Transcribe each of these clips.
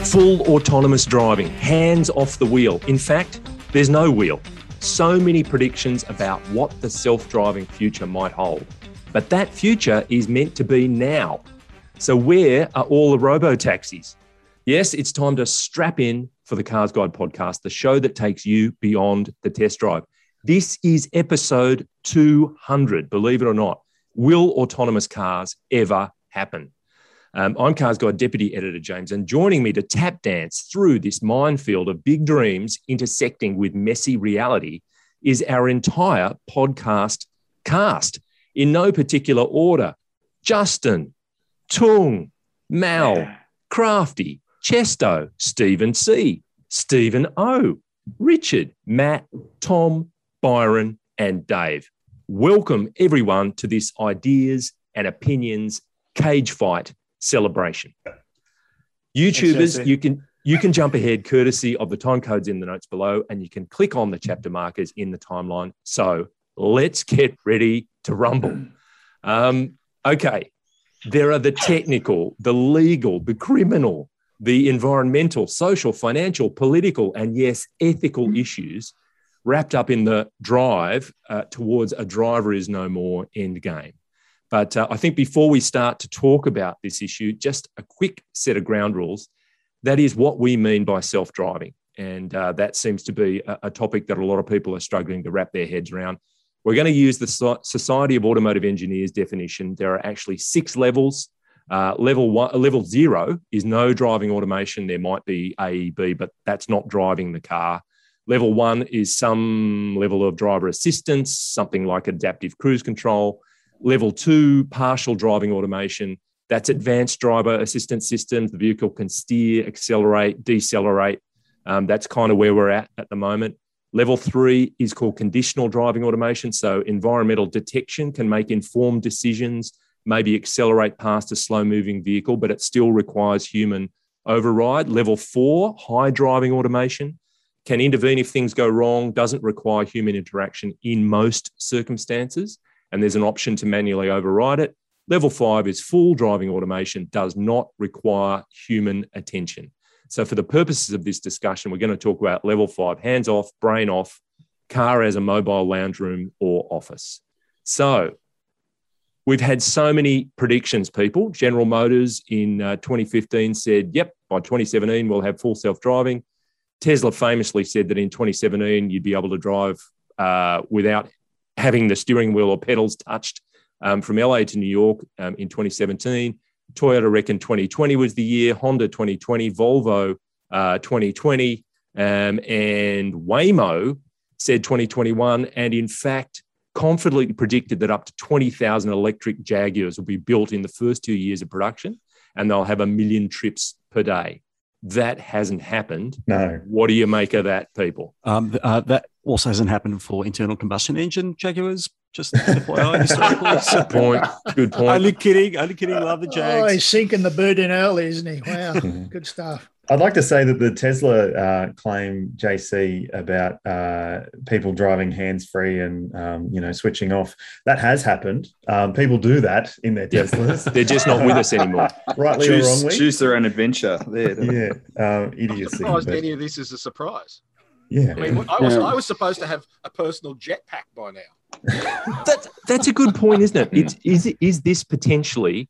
Full autonomous driving, hands off the wheel. In fact, there's no wheel. So many predictions about what the self-driving future might hold. But that future is meant to be now. So where are all the robo-taxis? Yes, it's time to strap in for the Cars Guide podcast, the show that takes you beyond the test drive. This is episode 200, believe it or not. Will autonomous cars ever happen? I'm Cars Guide Deputy Editor James, and joining me to tap dance through this minefield of big dreams intersecting with messy reality is our entire podcast cast, in no particular order. Justin, Tung, Mal, Crafty, Chesto, Stephen C, Stephen O, Richard, Matt, Tom, Byron, and Dave. Welcome everyone to this Ideas and Opinions cage fight celebration. YouTubers, you can jump ahead courtesy of the time codes in the notes below, and you can click on the chapter markers in the timeline. So let's get ready to rumble. Okay, there are the technical, the legal, the criminal, the environmental, social, financial, political, and yes, ethical issues wrapped up in the drive towards a driver is no more end game. But I think before we start to talk about this issue, just a quick set of ground rules. That is what we mean by self-driving. And that seems to be a topic that a lot of people are struggling to wrap their heads around. We're going to use the Society of Automotive Engineers definition. There are actually 6 levels. Level 0 is no driving automation. There might be AEB, but that's not driving the car. Level 1 is some level of driver assistance, something like adaptive cruise control. Level 2, partial driving automation. That's advanced driver assistance systems. The vehicle can steer, accelerate, decelerate. That's kind of where we're at the moment. Level 3 is called conditional driving automation. So environmental detection can make informed decisions, maybe accelerate past a slow-moving vehicle, but it still requires human override. Level 4, high driving automation, can intervene if things go wrong, doesn't require human interaction in most circumstances, and there's an option to manually override it. Level 5 is full driving automation, does not require human attention. So for the purposes of this discussion, we're going to talk about level 5, hands off, brain off, car as a mobile lounge room or office. So we've had so many predictions, people. General Motors in 2015 said, yep, by 2017, we'll have full self-driving. Tesla famously said that in 2017, you'd be able to drive without having the steering wheel or pedals touched from LA to New York in 2017. Toyota reckoned 2020 was the year, Honda 2020, Volvo 2020, and Waymo said 2021, and in fact, confidently predicted that up to 20,000 electric Jaguars will be built in the first 2 years of production, and they'll have 1 million trips per day. That hasn't happened. No. What do you make of that, people? That also hasn't happened for internal combustion engine Jaguars. Just FYI, historically. Good point. Only kidding. Love the Jags. Oh, he's sinking the bird in early, isn't he? Wow, good stuff. I'd like to say that the Tesla claim, JC, about people driving hands-free and, switching off, that has happened. People do that in their Teslas. They're just not with us anymore. Rightly or wrongly. Choose their own adventure. There, idiocy. I'm surprised any of this is a surprise. Yeah. I mean, I was supposed to have a personal jetpack by now. That's a good point, isn't it? Is this potentially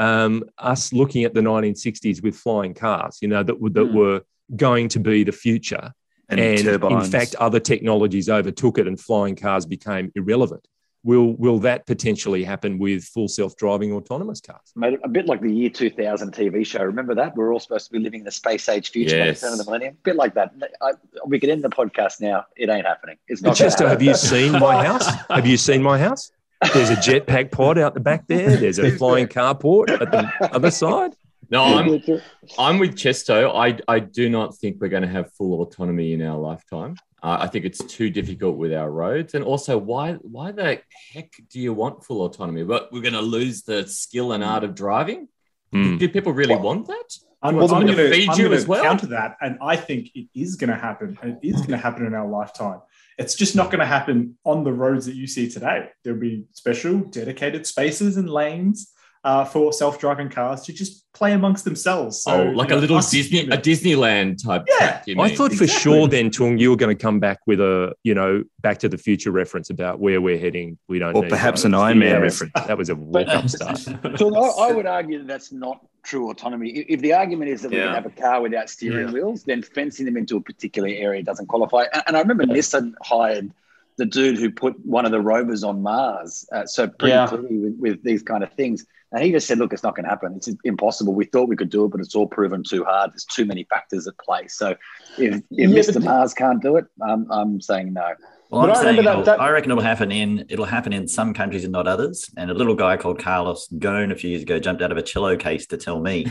us looking at the 1960s with flying cars, that were going to be the future, and in fact, other technologies overtook it, and flying cars became irrelevant. Will that potentially happen with full self-driving autonomous cars? Mate, a bit like the year 2000 TV show. Remember that? We're all supposed to be living in the space age future by the turn of the millennium. A bit like that. We could end the podcast now. It ain't happening. It's not. Chester, have you seen my house? Have you seen my house? There's a jetpack pod out the back there. There's a flying carport at the other side. No, I'm with Chesto. I do not think we're going to have full autonomy in our lifetime. I think it's too difficult with our roads. And also, why the heck do you want full autonomy? But we're going to lose the skill and art of driving? Do people really want that? I'm going to counter that, and I think it is going to happen. It is going to happen in our lifetime. It's just not going to happen on the roads that you see today. There'll be special dedicated spaces and lanes for self-driving cars to just play amongst themselves. So, like a little Disneyland type track, you mean? I thought for sure then, Tung, you were going to come back with a, Back to the Future reference about where we're heading. We don't or need perhaps an Iron Man reference. That was a walk-up start. So I would argue that that's not true autonomy. If the argument is that we can have a car without steering wheels, then fencing them into a particular area doesn't qualify. And I remember Nissan hired the dude who put one of the rovers on Mars. So pretty clearly with these kind of things. And he just said, look, it's not going to happen. It's impossible. We thought we could do it, but it's all proven too hard. There's too many factors at play. So if Mr. Mars can't do it, I'm saying no. Well, I'm saying I reckon it'll happen in some countries and not others. And a little guy called Carlos Ghosn a few years ago jumped out of a cello case to tell me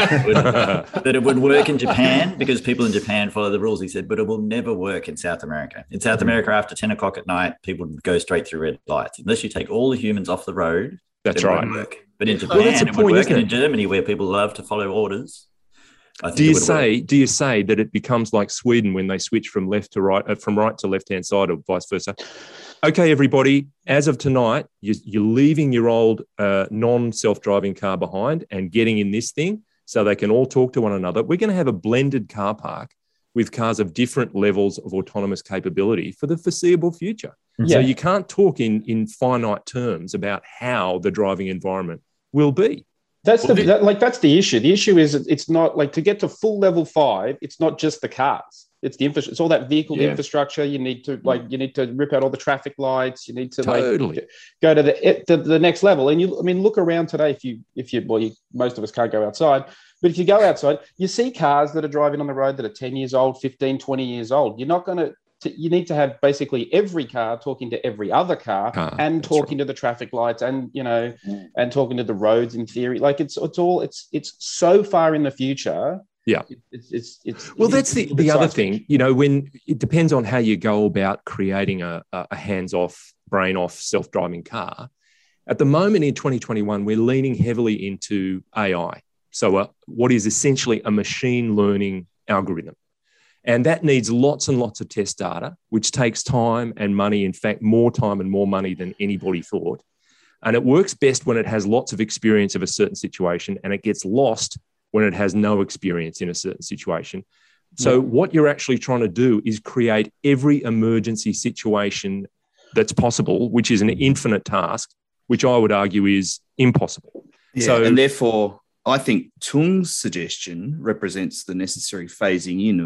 that it would work in Japan because people in Japan follow the rules. He said, but it will never work in South America. In South America, after 10 o'clock at night, people go straight through red lights. Unless you take all the humans off the road, that's right. Won't work. But in Japan, it would work. And in Germany, where people love to follow orders, do you say that it becomes like Sweden when they switch from left to right, from right to left-hand side, or vice versa? Okay, everybody, as of tonight, you're leaving your old non-self-driving car behind and getting in this thing so they can all talk to one another. We're going to have a blended car park with cars of different levels of autonomous capability for the foreseeable future. Yeah. So you can't talk in finite terms about how the driving environment will be. That's the issue. The issue is it's not like to get to full level 5. It's not just the cars. It's the infrastructure. It's all that vehicle infrastructure. You need to rip out all the traffic lights. You need to go to the next level. And look around today. Most of us can't go outside, but if you go outside, you see cars that are driving on the road that are 10 years old, 15, 20 years old. You're not going to. You need to have basically every car talking to every other car and talking to the traffic lights and and talking to the roads in theory. Like it's so far in the future. Yeah. That's the other thing, when it depends on how you go about creating a hands-off, brain-off, self-driving car. At the moment in 2021, we're leaning heavily into AI. So what is essentially a machine learning algorithm. And that needs lots and lots of test data, which takes time and money, in fact, more time and more money than anybody thought. And it works best when it has lots of experience of a certain situation, and it gets lost when it has no experience in a certain situation. So what you're actually trying to do is create every emergency situation that's possible, which is an infinite task, which I would argue is impossible. Yeah, and therefore, I think Tung's suggestion represents the necessary phasing in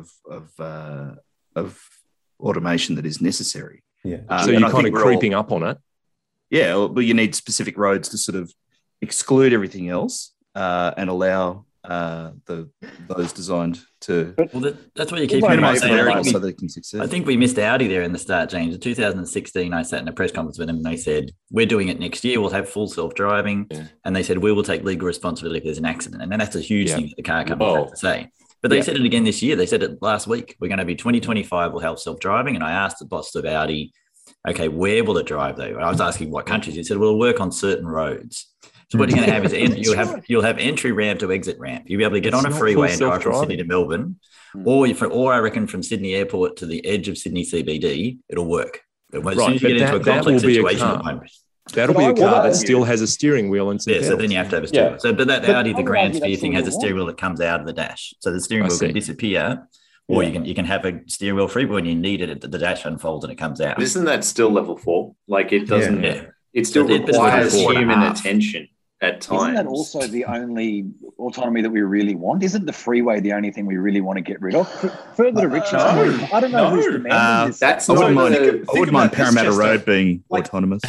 of automation that is necessary. Yeah. So you're kind of creeping up on it. Yeah, but you need specific roads to sort of exclude everything else and allow those designed to. Well, that's what you keep minimize variables so they can succeed. I think we missed Audi there in the start, James. In 2016, I sat in a press conference with them and they said, we're doing it next year. We'll have full self-driving. Yeah. And they said, we will take legal responsibility if there's an accident. And then that's a huge thing that the car companies have to say. But they said it again this year. They said it last week. We're going to be 2025, we'll have self-driving. And I asked the boss of Audi, okay, where will it drive though? I was asking what countries. He said, well, it'll work on certain roads. So what you're going to have is you'll have entry ramp to exit ramp. You'll be able to get on a freeway and drive from Sydney to Melbourne, or I reckon from Sydney Airport to the edge of Sydney CBD, it'll work. But as soon as you get into a complex situation, that'll be a car that still has a steering wheel and some pedals. So then you have to have a steering wheel. So, but that Audi, the Grand Sphere thing, has a steering wheel that comes out of the dash. So the steering wheel can disappear. Or you can have a steering wheel free, but when you need it, the dash unfolds and it comes out. But isn't that still level 4? Like it doesn't. Yeah. It still requires human attention at times. Isn't that also the only autonomy that we really want? Isn't the freeway the only thing we really want to get rid of? Further to Richard's point, I don't know who's demanding this. I wouldn't mind Parramatta Road being autonomous.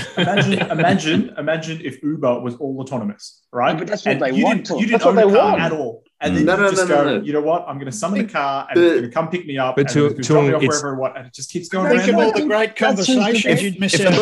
Imagine if Uber was all autonomous, right? But that's what they want. You didn't own a car at all. And then you just go, you know what? I'm going to summon a car and it's going to come pick me up and it's going to drop me off wherever I want. And it just keeps going around. Think of all the great conversations you'd miss out.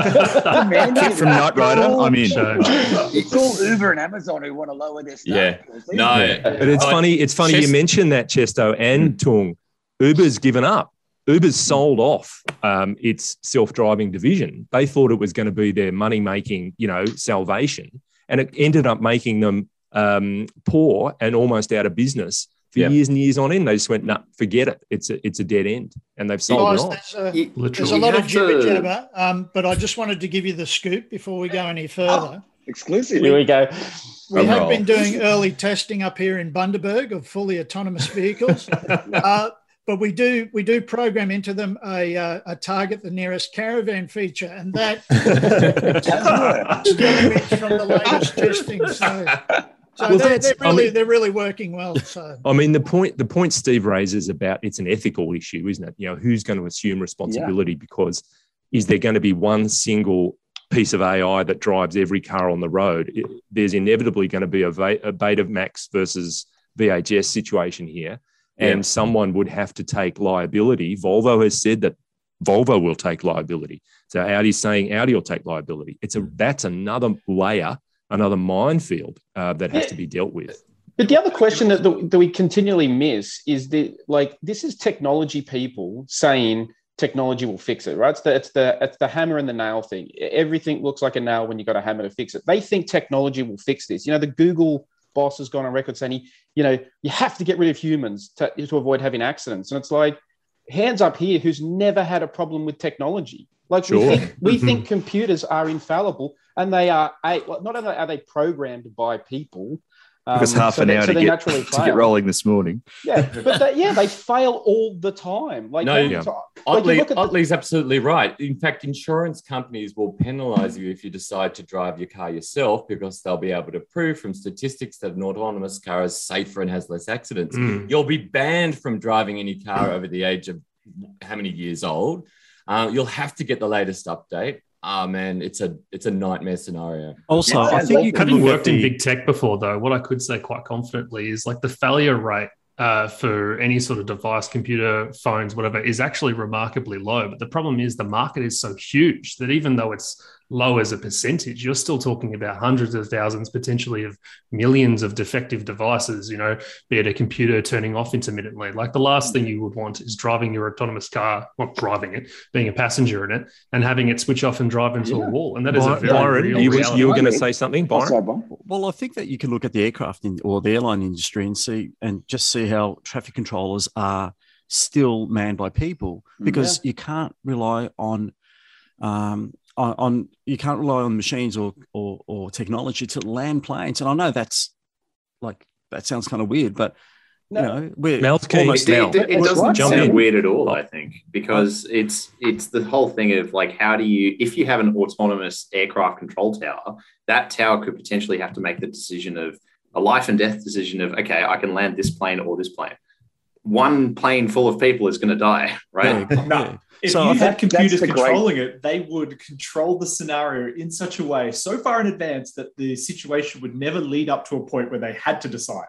Kid from Knight Rider, I'm in. It's all Uber and Amazon who want to lower their stuff. Yeah. No. But it's funny you mentioned that, Chesto and Tung. Uber's given up. Uber's sold off its self-driving division. They thought it was going to be their money-making, salvation. And it ended up making them poor and almost out of business for years and years on end. They just went, nah, forget it. It's a dead end, and they've sold it off. There's a lot of jibber jabber, but I just wanted to give you the scoop before we go any further. Exclusive. Here we go. We have been doing early testing up here in Bundaberg of fully autonomous vehicles, but we do program into them a target the nearest caravan feature, and that still from the latest testing. So they're really working well. So I mean, the point Steve raises about it's an ethical issue, isn't it? You know, who's going to assume responsibility? Because is there going to be one single piece of AI that drives every car on the road? There's inevitably going to be a Betamax versus VHS situation here, and someone would have to take liability. Volvo has said that Volvo will take liability. So Audi's saying Audi will take liability. That's another layer, another minefield that has to be dealt with. But the other question that we continually miss is this is technology people saying technology will fix it, right? It's the hammer and the nail thing. Everything looks like a nail when you got a hammer to fix it. They think technology will fix this. You know, the Google boss has gone on record saying, you have to get rid of humans to avoid having accidents. And it's like, hands up here, who's never had a problem with technology? Like we think computers are infallible, and they are. Not only are they programmed by people, because half an hour to get rolling this morning. Yeah, but they fail all the time. Otley's absolutely right. In fact, insurance companies will penalise you if you decide to drive your car yourself, because they'll be able to prove from statistics that an autonomous car is safer and has less accidents. You'll be banned from driving any car over the age of how many years old. You'll have to get the latest update. Man, it's a nightmare scenario. Also, I think you having worked in big tech before, though, what I could say quite confidently is like the failure rate for any sort of device, computer, phones, whatever, is actually remarkably low. But the problem is the market is so huge that even though it's low as a percentage, you're still talking about hundreds of thousands, potentially of millions of defective devices, be it a computer turning off intermittently. Like the last thing you would want is driving your autonomous car, not driving it, being a passenger in it and having it switch off and drive into a wall. And that is a very real reality. You were going to say something, Byron? Well, I think that you can look at the aircraft or the airline industry and just see how traffic controllers are still manned by people, because you can't rely on machines or technology to land planes. And I know that sounds kind of weird, but we're Mel's almost it doesn't sound weird at all, I think, because it's the whole thing of like, if you have an autonomous aircraft control tower, that tower could potentially have to make the decision of a life and death decision of, okay, I can land this plane or this plane. One plane full of people is going to die, right? No. If you had computers controlling it, they would control the scenario in such a way so far in advance that the situation would never lead up to a point where they had to decide.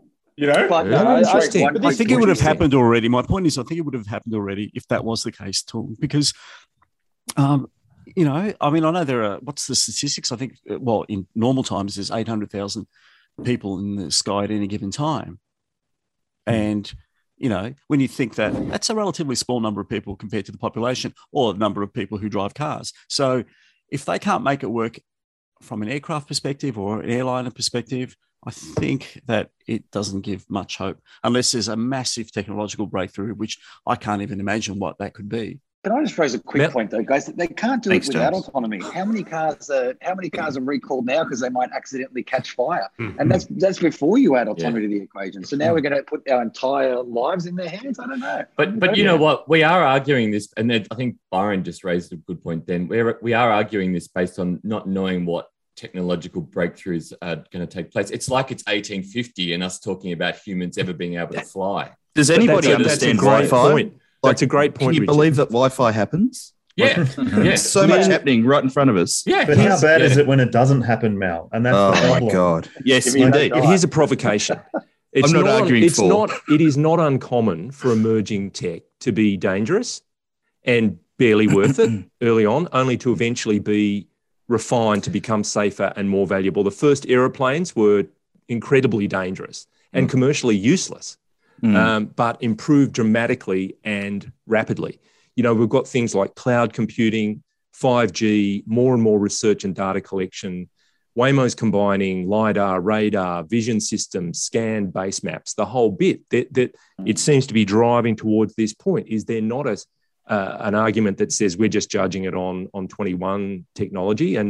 I think it would have happened already. My point is, I think it would have happened already if that was the case, too, because, I know there are, what's the statistics? I think, in normal times, there's 800,000 people in the sky at any given time. And, when you think that that's a relatively small number of people compared to the population or the number of people who drive cars. So if they can't make it work from an aircraft perspective or an airliner perspective, I think that it doesn't give much hope unless there's a massive technological breakthrough, which I can't even imagine what that could be. Can I just raise a quick point, though, guys? They can't do it without autonomy. How many cars are recalled now because they might accidentally catch fire? And that's before you add autonomy to the equation. So now we're going to put our entire lives in their hands? I don't know. But you know what? We are arguing this, and I think Byron just raised a good point then. We are arguing this based on not knowing what technological breakthroughs are going to take place. It's like it's 1850 and us talking about humans ever being able to fly. Does anybody understand Wi-Fi? That's a great point. Can you believe that Wi-Fi happens? Yeah. There's so much happening right in front of us. Yeah. But how bad is it when it doesn't happen, Mel? And that's the problem. Oh, my God. Yes, indeed. Here's a provocation. I'm not arguing for. It is not uncommon for emerging tech to be dangerous and barely worth it early on, only to eventually be refined to become safer and more valuable. The first aeroplanes were incredibly dangerous and commercially useless. But improved dramatically and rapidly. We've got things like cloud computing, 5G, more and more research and data collection. Waymo's combining LiDAR, radar, vision systems, scan base maps, the whole bit. That it seems to be driving towards this point. Is there not an argument that says we're just judging it on 21 technology? And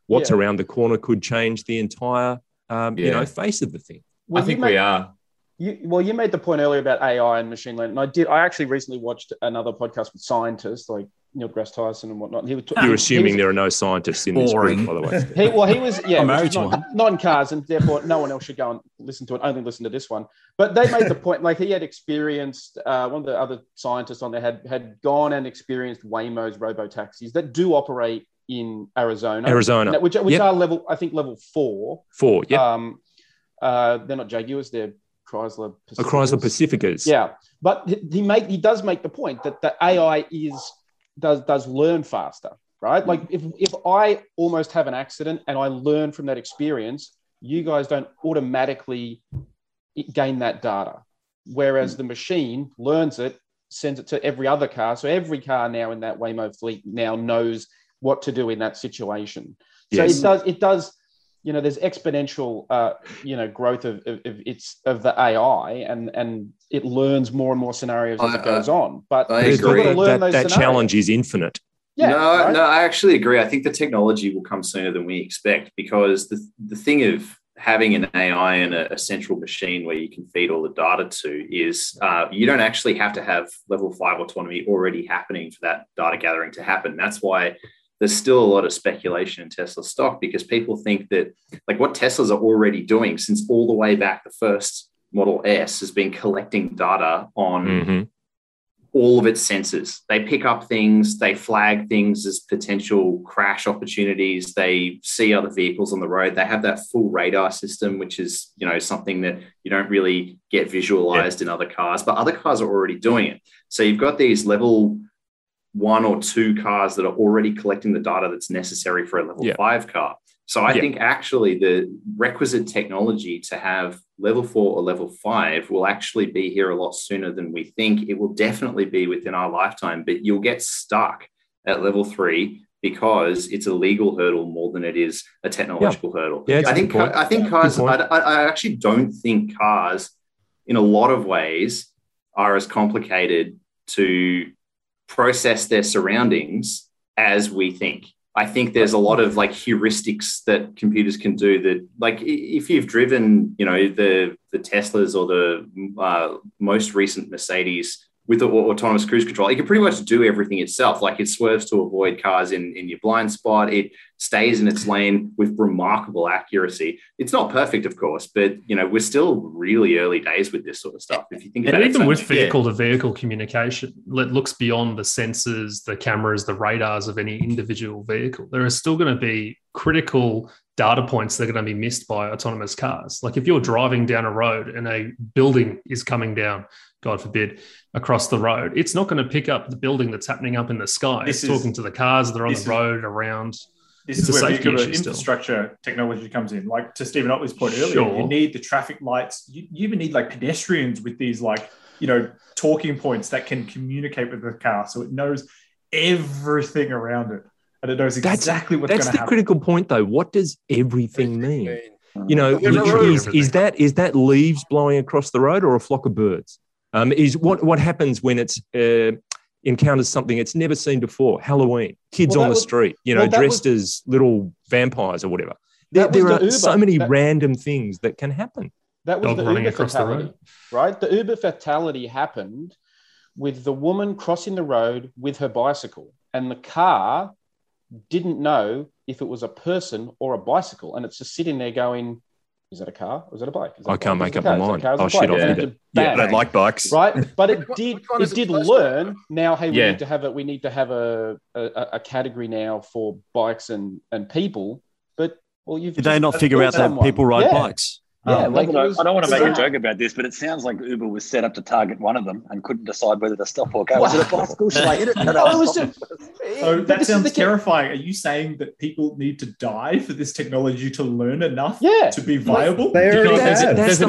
what's around the corner could change the entire, face of the thing. Well, I think we are. You made the point earlier about AI and machine learning. I actually recently watched another podcast with scientists like Neil deGrasse Tyson and whatnot. You're assuming there are no scientists in this group, by the way. He was not in cars, and therefore no one else should go and listen to it. Only listen to this one. But they made the point, like he had experienced. One of the other scientists on there had gone and experienced Waymo's robo-taxis that do operate in Arizona, which are level 4. 4, yeah. They're not Jaguars, they're Chrysler Pacificas. Chrysler Pacificas. Yeah, but he does make the point that the AI does learn faster, right? Like if I almost have an accident and I learn from that experience, you guys don't automatically gain that data, whereas the machine learns it, sends it to every other car. So every car now in that Waymo fleet now knows what to do in that situation. So it does. There's exponential, growth of the AI, and it learns more and more scenarios as it goes on. But I agree. That challenge is infinite. Yeah, no, I actually agree. I think the technology will come sooner than we expect, because the thing of having an AI and a central machine where you can feed all the data to is you don't actually have to have level 5 autonomy already happening for that data gathering to happen. That's why there's still a lot of speculation in Tesla stock, because people think that like what Teslas are already doing since all the way back, the first Model S has been collecting data on all of its sensors. They pick up things, they flag things as potential crash opportunities. They see other vehicles on the road. They have that full radar system, which is, something that you don't really get visualized in other cars, but other cars are already doing it. So you've got these level 1 or 2 cars that are already collecting the data that's necessary for a level 5 car. So I think actually the requisite technology to have level 4 or level 5 will actually be here a lot sooner than we think. It will definitely be within our lifetime, but you'll get stuck at level 3 because it's a legal hurdle more than it is a technological hurdle. Yeah, I think cars, I actually don't think cars in a lot of ways are as complicated to process their surroundings as we think. I think there's a lot of like heuristics that computers can do that, like if you've driven, the Teslas or the most recent Mercedes with the autonomous cruise control, it can pretty much do everything itself. Like it swerves to avoid cars in your blind spot. It stays in its lane with remarkable accuracy. It's not perfect, of course, but we're still really early days with this sort of stuff. If you think about it, even with vehicle-to-vehicle communication, it looks beyond the sensors, the cameras, the radars of any individual vehicle. There are still going to be critical data points that are going to be missed by autonomous cars. Like if you're driving down a road and a building is coming down, God forbid, across the road, it's not going to pick up the building that's happening up in the sky. It's talking to the cars that are on the road around. This is where infrastructure technology comes in. Like to Stephen Otley's point earlier, you need the traffic lights. You even need like pedestrians with these talking points that can communicate with the car, so it knows everything around it and it knows exactly what's going to happen. That's the critical point, though. What does everything mean? Literally, is that leaves blowing across the road or a flock of birds? Is what happens when it's encounters something it's never seen before? Halloween, kids on the street, dressed as little vampires or whatever. There are so many random things that can happen. That was the Uber fatality, right? The Uber fatality happened with the woman crossing the road with her bicycle, and the car didn't know if it was a person or a bicycle, and it's just sitting there going, is that a car or is that a bike? I can't make up my mind. Oh, shit, I don't like bikes. Right? But it did learn now, hey, we need to have a category now for bikes and people. But did they not figure out that people ride bikes? Yeah, I don't want to make a joke about this, but it sounds like Uber was set up to target one of them and couldn't decide whether to stop or go. Was it a bicycle? Should I hit it? So that sounds terrifying. Are you saying that people need to die for this technology to learn enough to be viable? That's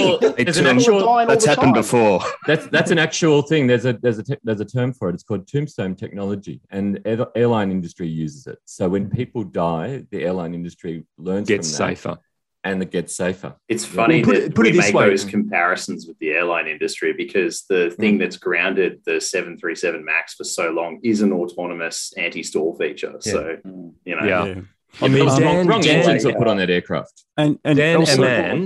happened before. That's an actual thing. There's a term for it. It's called tombstone technology, and airline industry uses it. So when people die, the airline industry gets safer. And it gets safer. It's funny that we make those comparisons with the airline industry, because the thing that's grounded the 737 MAX for so long is an autonomous anti-stall feature. So, I mean, wrong engines were put on that aircraft. And Dan also, Amman,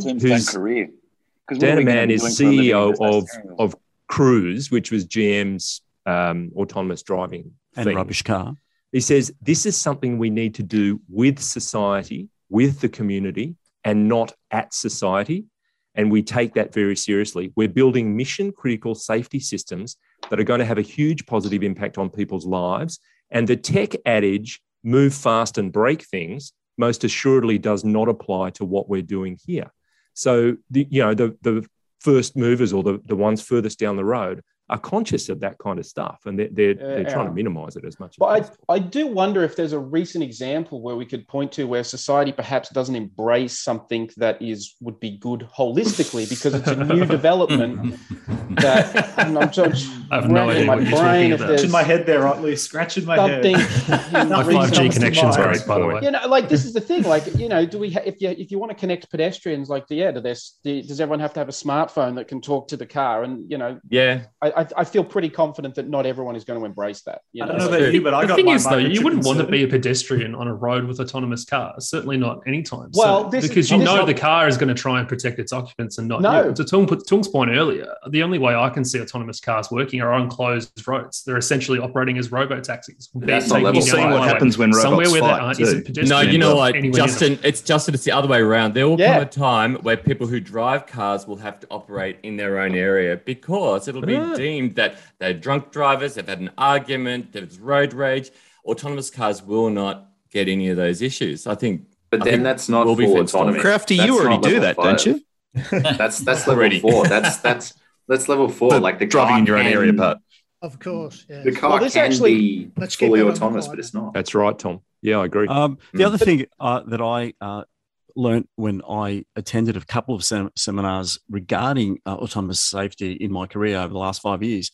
Dan Amman is CEO of Cruise, which was GM's autonomous driving and rubbish car. He says this is something we need to do with society, with the community, and not at society. And we take that very seriously. We're building mission-critical safety systems that are going to have a huge positive impact on people's lives. And the tech adage, move fast and break things, most assuredly does not apply to what we're doing here. So, the first movers or the ones furthest down the road are conscious of that kind of stuff, and they're trying to minimise it as much as possible. I do wonder if there's a recent example where we could point to where society perhaps doesn't embrace something that would be good holistically because it's a new development that I'm just I have no idea what you're talking about. Scratching my head there, Otley. Scratching my head. My 5G connection's great, by the way. This is the thing. Do we? If you want to connect pedestrians, does everyone have to have a smartphone that can talk to the car? And I feel pretty confident that not everyone is going to embrace that. I don't know about you, but the thing is, though, you wouldn't want to be a pedestrian on a road with autonomous cars. Certainly not anytime. Because the car is going to try and protect its occupants and not you. To Tung's point earlier, the only way I can see autonomous cars working are on closed roads. They're essentially operating as robo-taxis. That's not level. Seeing what happens when robots fight. No, you know what, Justin? It's the other way around. There will come a time where people who drive cars will have to operate in their own area because it'll be deemed that they're drunk drivers, they've had an argument, there's road rage. Autonomous cars will not get any of those issues. I think. But then that's not full autonomy. Crafty, you already do that, don't you? That's level 4. That's level 4. Like the driving in your own area part. Of course, yeah. The car can be fully autonomous, but it's not. That's right, Tom. Yeah, I agree. The other thing that I learned when I attended a couple of seminars regarding autonomous safety in my career over the last 5 years,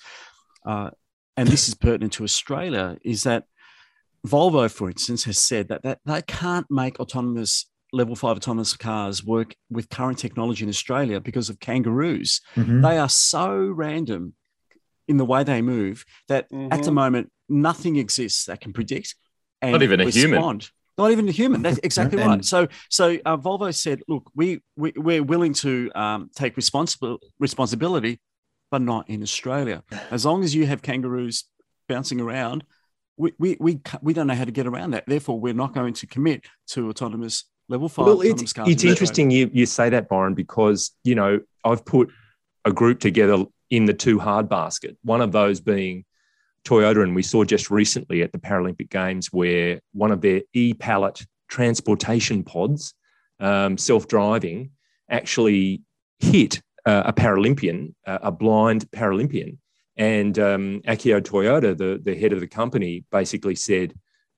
and this is pertinent to Australia, is that Volvo, for instance, has said that they can't make level 5 autonomous cars work with current technology in Australia because of kangaroos. Mm-hmm. They are so random in the way they move that at the moment, nothing exists that can predict and not even a respond. Human. Not even a human. That's exactly right. So Volvo said, look, we're willing to take responsibility, but not in Australia. As long as you have kangaroos bouncing around, we don't know how to get around that. Therefore, we're not going to commit to autonomous level 5 autonomous cars. It's interesting you say that, Byron, because, I've put a group together in the too hard basket, one of those being Toyota, and we saw just recently at the Paralympic Games where one of their e-pallet transportation pods, self-driving, actually hit a Paralympian, a blind Paralympian. And Akio Toyoda, the head of the company, basically said,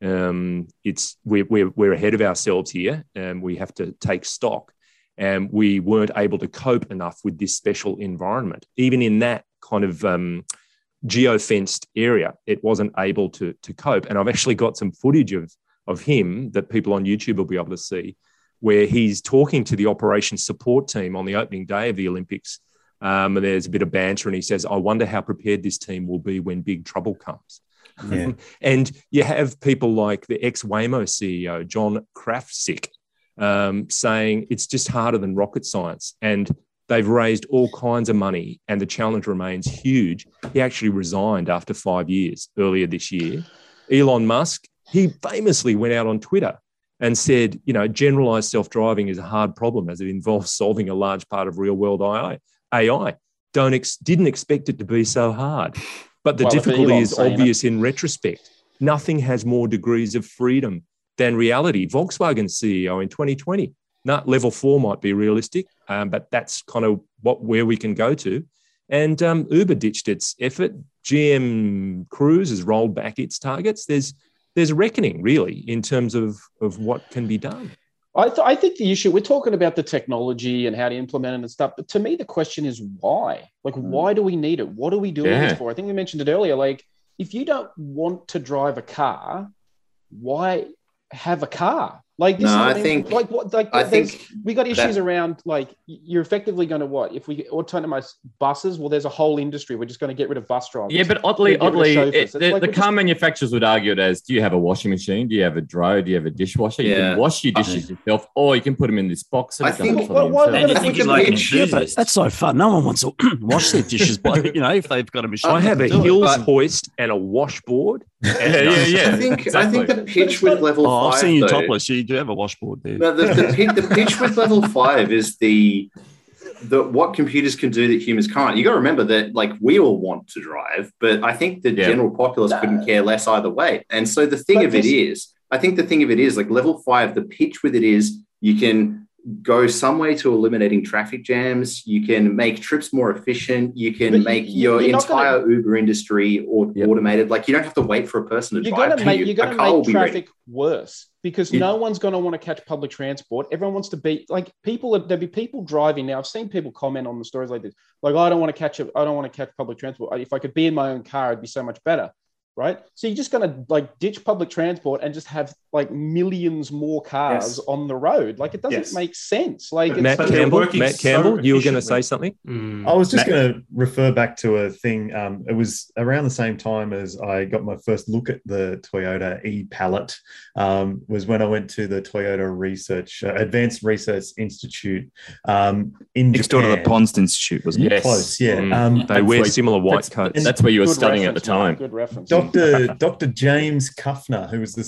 we're ahead of ourselves here, and we have to take stock. And we weren't able to cope enough with this special environment. Even in that kind of geo-fenced area, it wasn't able to cope. And I've actually got some footage of him that people on YouTube will be able to see, where he's talking to the operations support team on the opening day of the Olympics. And there's a bit of banter, and he says, I wonder how prepared this team will be when big trouble comes. Yeah. And you have people like the ex-Waymo CEO, John Krafcik, saying it's just harder than rocket science. And they've raised all kinds of money, and the challenge remains huge. He actually resigned after 5 years earlier this year. Elon Musk, he famously went out on Twitter and said, generalized self-driving is a hard problem as it involves solving a large part of real-world AI. Didn't expect it to be so hard. But the difficulty is obvious in retrospect. Nothing has more degrees of freedom than reality. Volkswagen CEO in 2020, level 4 might be realistic, but that's kind of where we can go to. And Uber ditched its effort. GM Cruise has rolled back its targets. There's a reckoning, really, in terms of what can be done. I think the issue, we're talking about the technology and how to implement it and stuff, but to me, the question is why? Why do we need it? What are we doing this for? I think we mentioned it earlier. If you don't want to drive a car, why have a car? Like this No, is, I mean, think- like what like I there's- think we got issues that- around like you're effectively going to what if we autonomize buses? Well, there's a whole industry. We're just going to get rid of bus drivers. Yeah, but oddly, Get rid of chauffeurs. It's the like the we're car just- manufacturers would argue it as: do you have a washing machine? Do you have a dryer? Do you have a dishwasher? You Yeah. can wash your dishes yourself, or you can put them in this box. And I it does it think- for them Why- why- themselves. And I think he's like an enthusiast. That's so fun. No one wants to wash their dishes, but if they've got a machine. I have a to do it. Hills But- hoist and a washboard. Yeah. I think the pitch with level Oh, 5. I've seen you though- topless. You do have a washboard there. No, the pitch with level 5 is the what computers can do that humans can't. You got to remember that, like, we all want to drive, but I think the general populace couldn't care less either way. And so the thing of it is, like level 5, the pitch with it is you can go some way to eliminating traffic jams. You can make trips more efficient. You can But make you're your not entire Uber industry automated. Like, you don't have to wait for a person to You're drive. going to make, A car will make be ready. traffic worse because no one's going to want to catch public transport. Everyone wants to be like there'll be people driving now. I've seen people comment on the stories like this, like, I don't want to catch public transport. If I could be in my own car, it'd be so much better. Right. So you're just going to like ditch public transport and just have like millions more cars on the road. Like, it doesn't make sense. Like, Matt Campbell, you were going to say something? I was just going to refer back to a thing. It was around the same time as I got my first look at the Toyota e-Palette, was when I went to the Toyota Advanced Research Institute in Next door to the Japan. Ponst Institute, wasn't it? Yes. Close, yeah. They wear similar white coats. That's where you were Good studying at the reference, time. Good reference. Dr. James Kuffner, who was the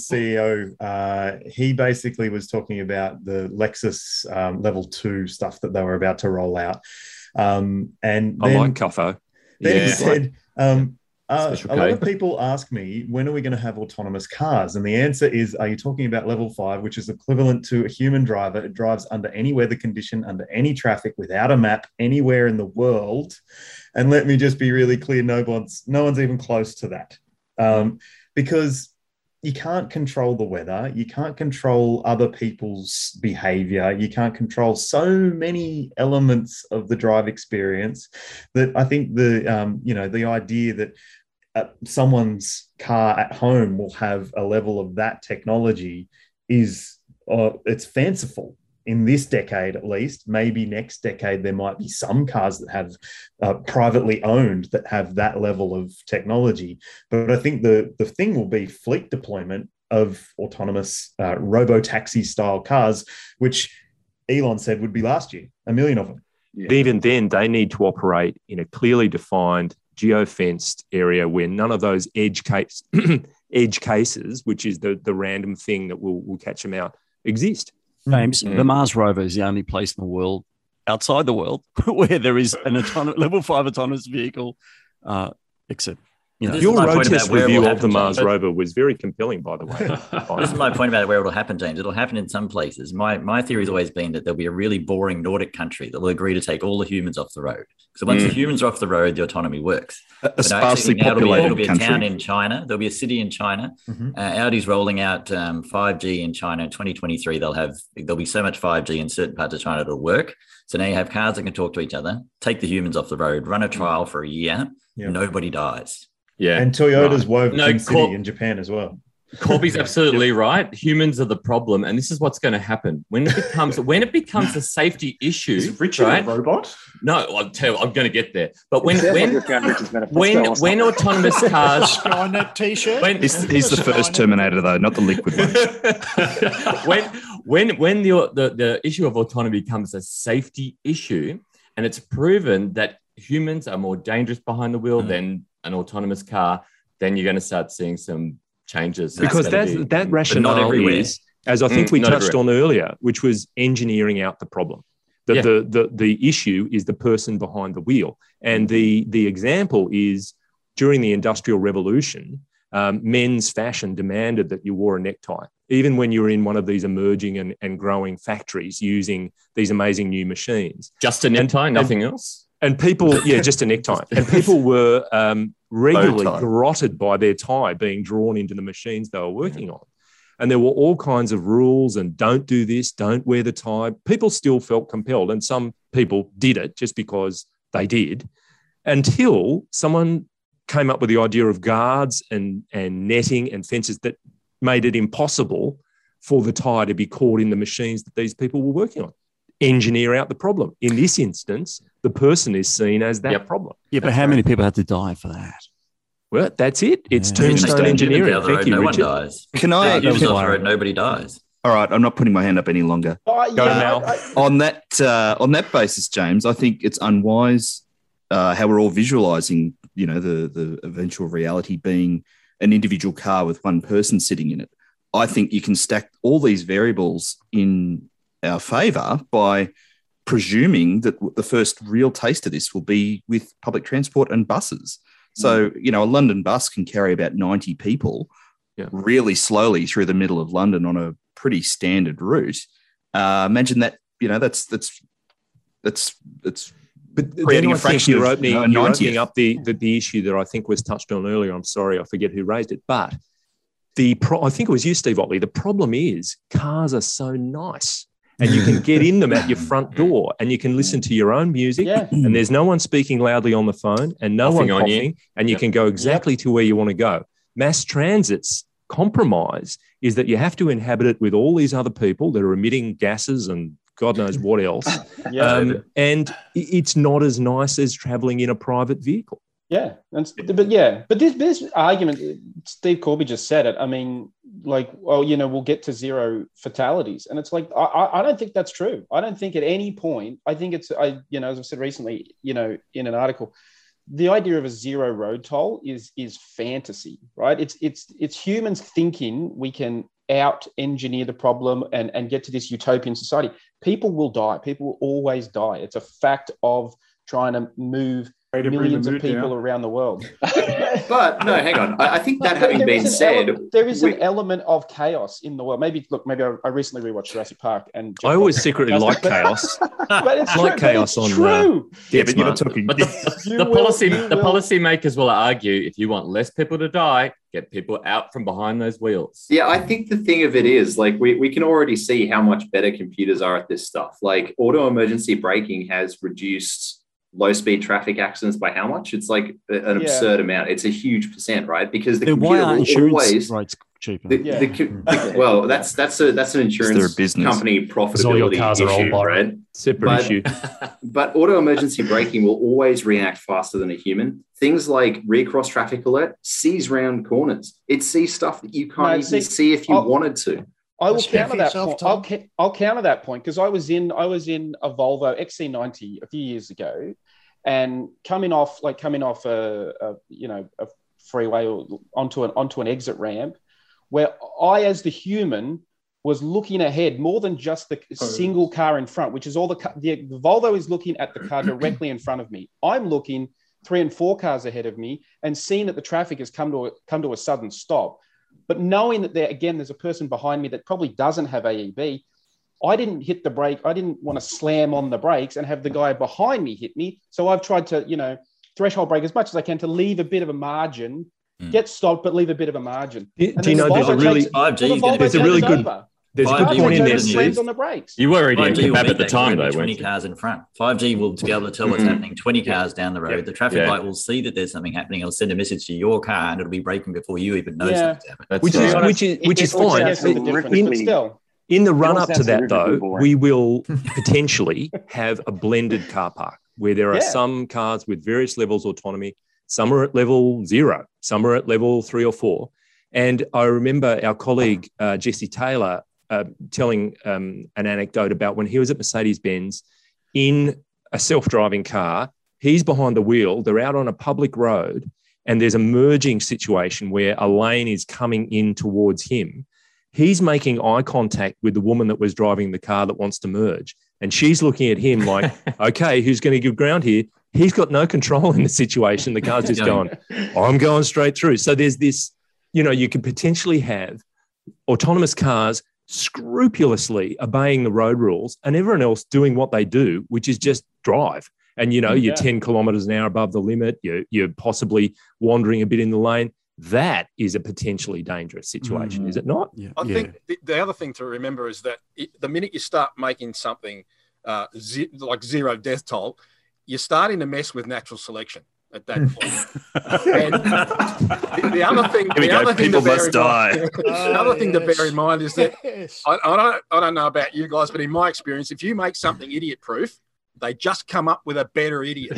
CEO, he basically was talking about the Lexus level 2 stuff that they were about to roll out. And then, I like Cuffo. then he said, a Special lot of K. people ask me, when are we going to have autonomous cars? And the answer is, are you talking about level 5, which is equivalent to a human driver? It drives under any weather condition, under any traffic, without a map, anywhere in the world. And let me just be really clear, no one's even close to that. Because you can't control the weather, you can't control other people's behavior, you can't control so many elements of the drive experience that I think the idea that someone's car at home will have a level of that technology is it's fanciful. In this decade, at least, maybe next decade, there might be some cars that have privately owned that have that level of technology. But I think the thing will be fleet deployment of autonomous robo-taxi style cars, which Elon said would be last year, 1 million of them. Yeah. Even then, they need to operate in a clearly defined, geo-fenced area where none of those edge cases, which is the random thing that will catch them out, exist. James, the Mars rover is the only place in the world, outside the world, where there is an level 5 autonomous vehicle, except, your road test review of the Mars rover was very compelling, by the way. This is my point about where it'll happen, James. It'll happen in some places. My theory has always been that there'll be a really boring Nordic country that will agree to take all the humans off the road. So once the humans are off the road, the autonomy works. A sparsely populated it'll be a country. town in China. There'll be a city in China. Audi's rolling out 5G in China in 2023. There'll be so much 5G in certain parts of China it'll work. So now you have cars that can talk to each other, take the humans off the road, run a trial for a year. Nobody dies. Yeah, and Toyota's Woven City in Japan as well. Corby's absolutely right. Humans are the problem, and this is what's going to happen when it becomes a safety issue. Is Richard a robot? No, I'll tell you, I'm going to get there. But when autonomous cars, Skynet t-shirt. He's the first Terminator though, not the liquid one. when the issue of autonomy becomes a safety issue, and it's proven that humans are more dangerous behind the wheel than an autonomous car, then you're going to start seeing some changes. Because that rationale is, as I think we touched on earlier, which was engineering out the problem. The issue is the person behind the wheel. And the example is during the Industrial Revolution, men's fashion demanded that you wore a necktie, even when you were in one of these emerging and growing factories using these amazing new machines. Just a necktie, nothing else? And people, just a necktie. And people were regularly garroted by their tie being drawn into the machines they were working on. And there were all kinds of rules and don't do this, don't wear the tie. People still felt compelled. And some people did it just because they did, until someone came up with the idea of guards and netting and fences that made it impossible for the tyre to be caught in the machines that these people were working on. Engineer out the problem. In this instance, the person is seen as that problem. Yeah, but how many people had to die for that? Well, that's it. It's tombstone engineering. Thank you, Richard. No one dies. Can I? Nobody dies. All right, I'm not putting my hand up any longer. On that basis, James, I think it's unwise how we're all visualizing, the eventual reality being an individual car with one person sitting in it. I think you can stack all these variables in our favour by presuming that the first real taste of this will be with public transport and buses. So, a London bus can carry about 90 people really slowly through the middle of London on a pretty standard route. Imagine that, that's but creating a fraction you're opening up the issue that I think was touched on earlier. I'm sorry, I forget who raised it, but I think it was you, Steve Otley. The problem is cars are so nice. And you can get in them at your front door and you can listen to your own music and there's no one speaking loudly on the phone and no one coughing and you can go exactly to where you want to go. Mass transit's compromise is that you have to inhabit it with all these other people that are emitting gases and God knows what else. And it's not as nice as traveling in a private vehicle. Yeah, but this argument, Steve Corby just said it. I mean, we'll get to zero fatalities, and it's like I don't think that's true. I don't think at any point. I think it's as I've said recently, in an article, the idea of a zero road toll is fantasy, right? It's humans thinking we can out engineer the problem and get to this utopian society. People will die. People will always die. It's a fact of trying to move millions of people around the world. But no, hang on. I think that having been said, there is an element of chaos in the world. Maybe I recently rewatched Jurassic Park, and I always secretly like chaos. But it's like chaos on true. But you're not talking. But the policymakers will argue if you want less people to die, get people out from behind those wheels. Yeah, I think the thing of it is, we can already see how much better computers are at this stuff. Like auto emergency braking has reduced low-speed traffic accidents by how much? It's like an absurd amount. It's a huge percent, right? Because the computer will always rates cheaper. Well, that's an insurance company profitability issue, right? Separate issue. But auto emergency braking will always react faster than a human. Things like rear cross traffic alert sees round corners. It sees stuff that you can't even see if you wanted to. I will counter that point. I'll counter that point because I was in a Volvo XC90 a few years ago, and coming off a freeway or onto an exit ramp, where I, as the human, was looking ahead more than just the single car in front, which is all the Volvo is looking at the car directly in front of me. I'm looking 3 and 4 cars ahead of me and seeing that the traffic has come to a sudden stop. But knowing that there's a person behind me that probably doesn't have AEB, I didn't hit the brake. I didn't want to slam on the brakes and have the guy behind me hit me. So I've tried to, threshold brake as much as I can to leave a bit of a margin, get stopped, but leave a bit of a margin. Do you know there's a really good There's a good point in there, Steve. On the brakes. You were already in kebab at the time, though. 20 cars in front. 5G will be able to tell what's happening 20 cars down the road. The traffic light will see that there's something happening. It'll send a message to your car, and it'll be braking before you even know something's happening. Which is fine. In the run up to that, though, we will potentially have a blended car park where there are some cars with various levels of autonomy. Some are at level 0. Some are at level 3 or 4. And I remember our colleague Jesse Taylor telling an anecdote about when he was at Mercedes-Benz in a self-driving car. He's behind the wheel. They're out on a public road, and there's a merging situation where a lane is coming in towards him. He's making eye contact with the woman that was driving the car that wants to merge, and she's looking at him like, okay, who's going to give ground here? He's got no control in the situation. The car's just going, I'm going straight through. So there's this, you could potentially have autonomous cars scrupulously obeying the road rules and everyone else doing what they do, which is just drive. And, you're 10 kilometres an hour above the limit. You're possibly wandering a bit in the lane. That is a potentially dangerous situation, is it not? Yeah. I think the other thing to remember is that the minute you start making something like zero death toll, you're starting to mess with natural selection. at that point. And the other thing, people must die. The other thing to bear in mind is that I don't know about you guys, but in my experience, if you make something idiot-proof, they just come up with a better idiot.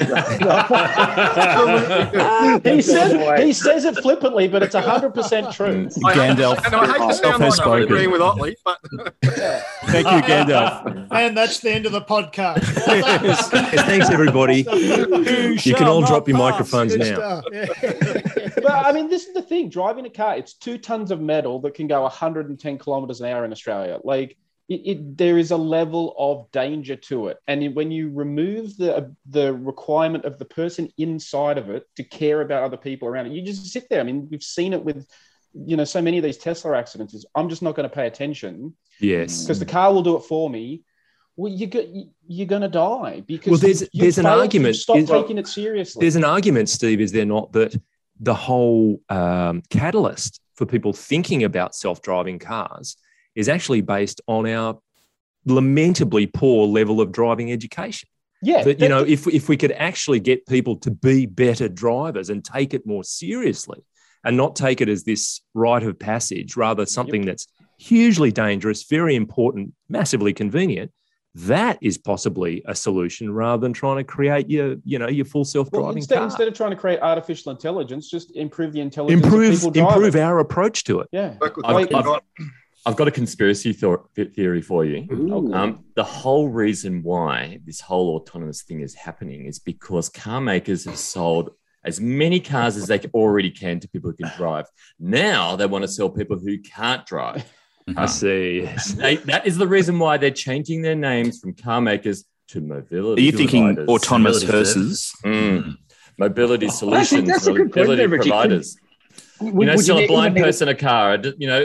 he says it flippantly, but it's 100% true. Gandalf. And I hate to sound like I'm agreeing with Otley, but thank you, Gandalf. And that's the end of the podcast. Thanks, everybody. You can all drop your microphones now. But I mean, this is the thing: driving a car, it's 2 tons of metal that can go 110 kilometers an hour in Australia. Like, there is a level of danger to it, and when you remove the requirement of the person inside of it to care about other people around it, you just sit there. I mean, we've seen it with, so many of these Tesla accidents. I'm just not going to pay attention. Yes, because the car will do it for me. Well, you're going to die because there's an argument. Stop taking it seriously. There's an argument, Steve, is there not, that the whole catalyst for people thinking about self-driving cars is actually based on our lamentably poor level of driving education. Yeah. That, if we could actually get people to be better drivers and take it more seriously and not take it as this rite of passage, rather something that's hugely dangerous, very important, massively convenient, that is possibly a solution rather than trying to create your full self-driving car. Instead of trying to create artificial intelligence, just improve the intelligence of people driving. Improve our approach to it. Yeah. I've got a conspiracy theory for you. The whole reason why this whole autonomous thing is happening is because car makers have sold as many cars as they already can to people who can drive. Now they want to sell people who can't drive. I see. That is the reason why they're changing their names from car makers to mobility. Are you thinking providers. autonomous hearses? Mobility solutions, mobility providers. Sell a blind person a car, would they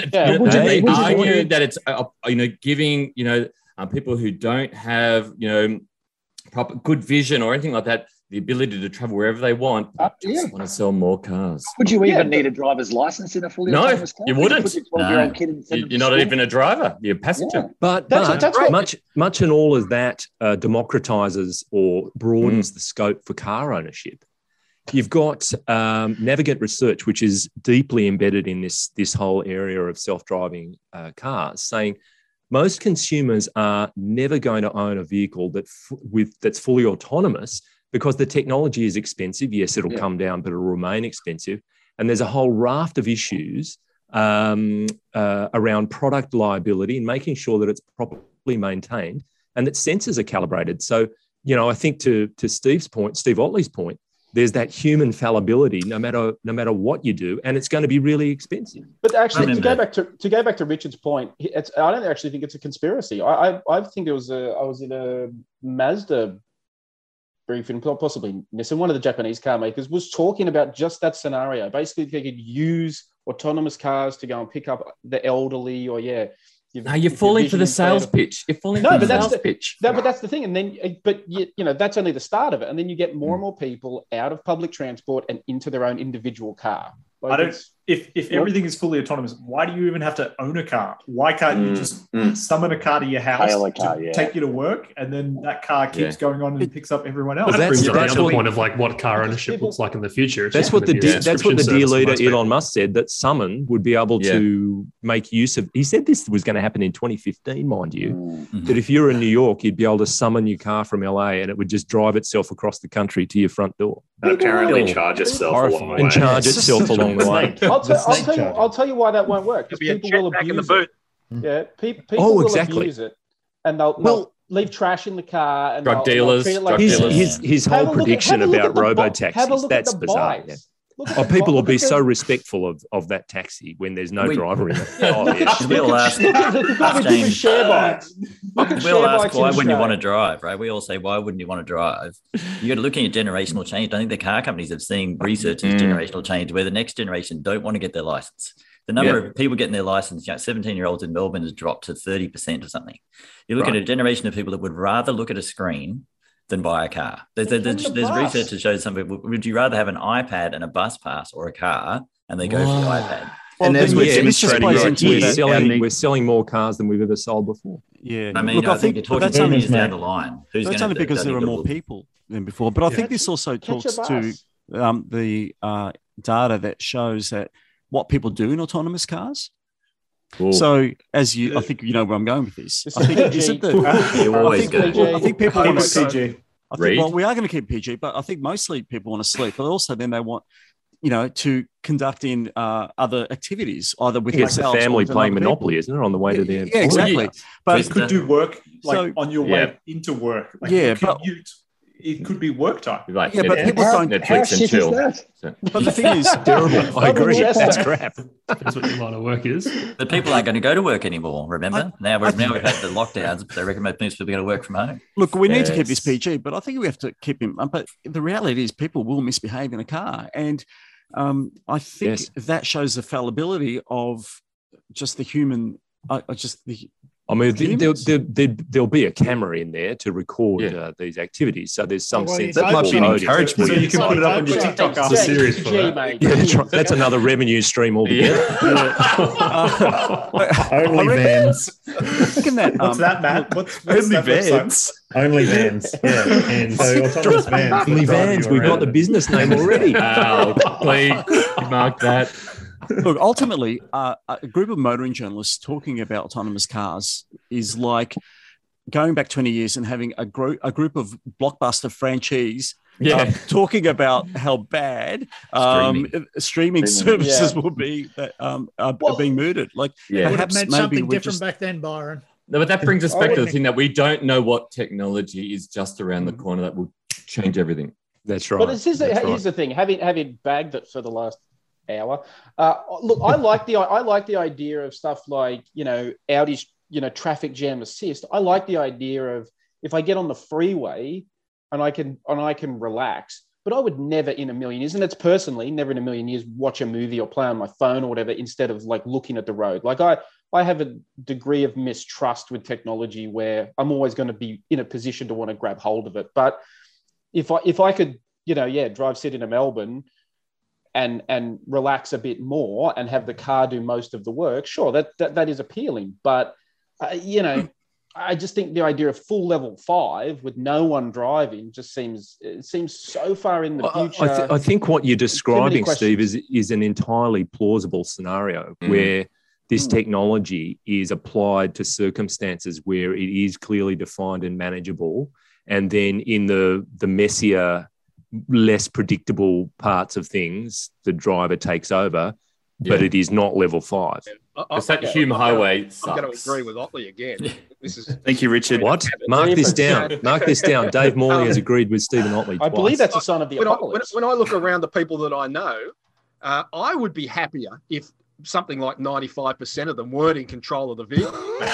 argue that it's, giving, people who don't have, proper good vision or anything like that, the ability to travel wherever they want, just want to sell more cars. Would you even need a driver's license in a fully autonomous car? You wouldn't. You're not even a driver. You're a passenger. Yeah. But much and all as that democratizes or broadens the scope for car ownership. You've got Navigant Research, which is deeply embedded in this whole area of self-driving cars, saying most consumers are never going to own a vehicle that's fully autonomous because the technology is expensive. Yes, it'll come down, but it'll remain expensive. And there's a whole raft of issues around product liability and making sure that it's properly maintained and that sensors are calibrated. So, I think to Steve Otley's point, there's that human fallibility no matter what you do, and it's going to be really expensive. But actually, to go back to Richard's point, I don't actually think it's a conspiracy. I think I was in a Mazda briefing, possibly Nissan, one of the Japanese car makers, was talking about just that scenario. Basically, they could use autonomous cars to go and pick up the elderly, or you're falling for the sales pitch. You're falling for the sales pitch. But that's the thing. And then, that's only the start of it. And then you get more and more people out of public transport and into their own individual car. If everything is fully autonomous, why do you even have to own a car? Why can't you just summon a car to your house to take you to work, and then that car keeps going on and picks up everyone else? Well, that brings up the other point of what car ownership looks like in the future. That's what the dear leader Elon Musk said, that Summon would be able to make use of. He said this was going to happen in 2015, mind you, that if you're in New York, you'd be able to summon your car from LA and it would just drive itself across the country to your front door. And apparently charge itself along the way. And charge itself along the way. I'll tell you why that won't work. Because people will abuse it. Yeah, people will abuse it, and they'll leave trash in the car. And drug dealers. His whole prediction about robo-taxis, that's bizarre. People will be so respectful of that taxi when there's no driver in it. We'll ask James. We'll ask why wouldn't you want to drive, right? We all say, why wouldn't you want to drive? You're looking at generational change. I think the car companies have seen research as generational change where the next generation don't want to get their license. The number of people getting their license, 17-year-olds in Melbourne has dropped to 30% or something. You look at a generation of people that would rather look at a screen than buy a car. There's research that shows some people, would you rather have an iPad and a bus pass or a car? And they go for the iPad. Well, and as we're demonstrating, we're selling more cars than we've ever sold before. Yeah, I mean, I think you're talking 10 years down the line. That's only because there are more people than before. But I think this also talks to the data that shows that what people do in autonomous cars. Ooh. So, I think you know where I'm going with this. I think I think people want to PG. Well, we are going to keep PG, but I think mostly people want to sleep, but also then they want, to conduct in other activities, either with themselves. It's a family playing Monopoly, isn't it, on the way to their... Yeah, exactly. Yeah. But it could do work on your way into work. It could be work time. But people don't Netflix and chill. But the thing is, terrible. I agree. That's crap. That's what your line of work is. But people aren't going to go to work anymore. Remember, now we've had the lockdowns. They reckon most people are going to work from home. Look, we need to keep this PG, but I think we have to keep him. But the reality is, people will misbehave in a car, and I think that shows the fallibility of just the human. There'll be a camera in there to record these activities, so there's some sense that might be an encouragement. So you can put it up on your TikTok after series for that. That's another revenue stream altogether. Only vans. Look at that. What's that, Matt? Only vans. Only vans. Yeah. So autonomous vans. Only vans. We've got the business name already. Oh, please mark that. Look, ultimately, a group of motoring journalists talking about autonomous cars is like going back 20 years and having a group of blockbuster franchise talking about how bad streaming services will be that are being mooted. Like, perhaps meant something different back then, Byron. No, but that brings us back to the thing that we don't know what technology is just around the corner that will change everything. That's right. But here's the thing: having bagged it for the last hour. Look, I like the idea of stuff like Audi's traffic jam assist. I like the idea of if I get on the freeway and I can relax. But I would never in a million years, and it's personally never in a million years, watch a movie or play on my phone or whatever instead of like looking at the road. Like I have a degree of mistrust with technology where I'm always going to be in a position to want to grab hold of it. But if I could, drive, sit in Melbourne and relax a bit more and have the car do most of the work, sure, that is appealing. But, I just think the idea of full level 5 with no one driving just seems so far in the future. I think what you're describing, Steve, is an entirely plausible scenario where this technology is applied to circumstances where it is clearly defined and manageable. And then in the messier, less predictable parts of things, the driver takes over, but it is not level 5. It's that Hume Highway sucks. I'm going to agree with Otley again. Thank you, Richard. What? Mark this down. Mark this down. Dave Morley has agreed with Stephen Otley twice. I believe that's a sign of the apocalypse. When I look around the people that I know, I would be happier if something like 95% of them weren't in control of the vehicle.